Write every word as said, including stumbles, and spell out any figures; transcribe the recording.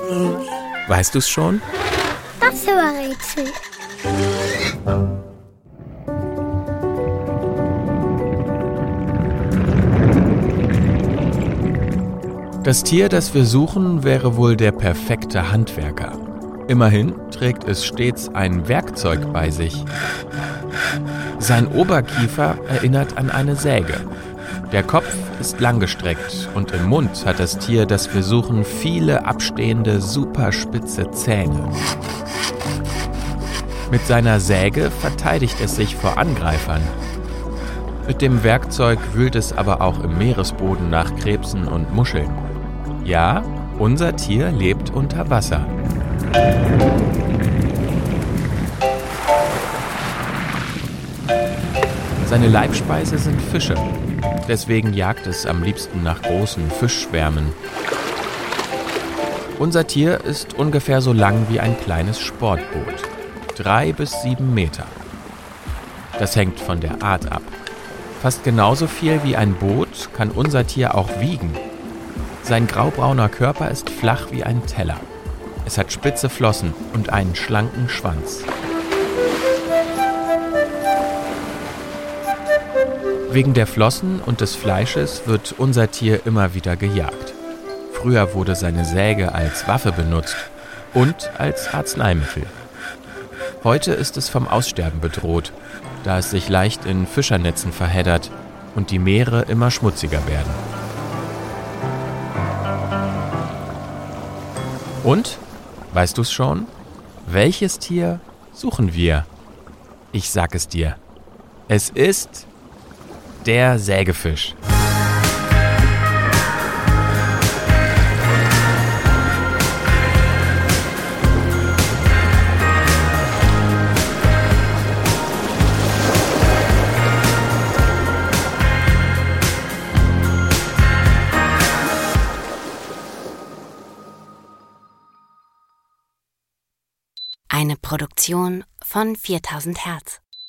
Weißt du's schon? Das war Rätsel. Das Tier, das wir suchen, wäre wohl der perfekte Handwerker. Immerhin trägt es stets ein Werkzeug bei sich. Sein Oberkiefer erinnert an eine Säge. Der Kopf ist langgestreckt und im Mund hat das Tier, das wir suchen, viele abstehende, superspitze Zähne. Mit seiner Säge verteidigt es sich vor Angreifern. Mit dem Werkzeug wühlt es aber auch im Meeresboden nach Krebsen und Muscheln. Ja, unser Tier lebt unter Wasser. Seine Leibspeise sind Fische. Deswegen jagt es am liebsten nach großen Fischschwärmen. Unser Tier ist ungefähr so lang wie ein kleines Sportboot. Drei bis sieben Meter. Das hängt von der Art ab. Fast genauso viel wie ein Boot kann unser Tier auch wiegen. Sein graubrauner Körper ist flach wie ein Teller. Es hat spitze Flossen und einen schlanken Schwanz. Wegen der Flossen und des Fleisches wird unser Tier immer wieder gejagt. Früher wurde seine Säge als Waffe benutzt und als Arzneimittel. Heute ist es vom Aussterben bedroht, da es sich leicht in Fischernetzen verheddert und die Meere immer schmutziger werden. Und, weißt du's schon? Welches Tier suchen wir? Ich sag es dir. Es ist der Sägefisch. Eine Produktion von viertausend Hertz.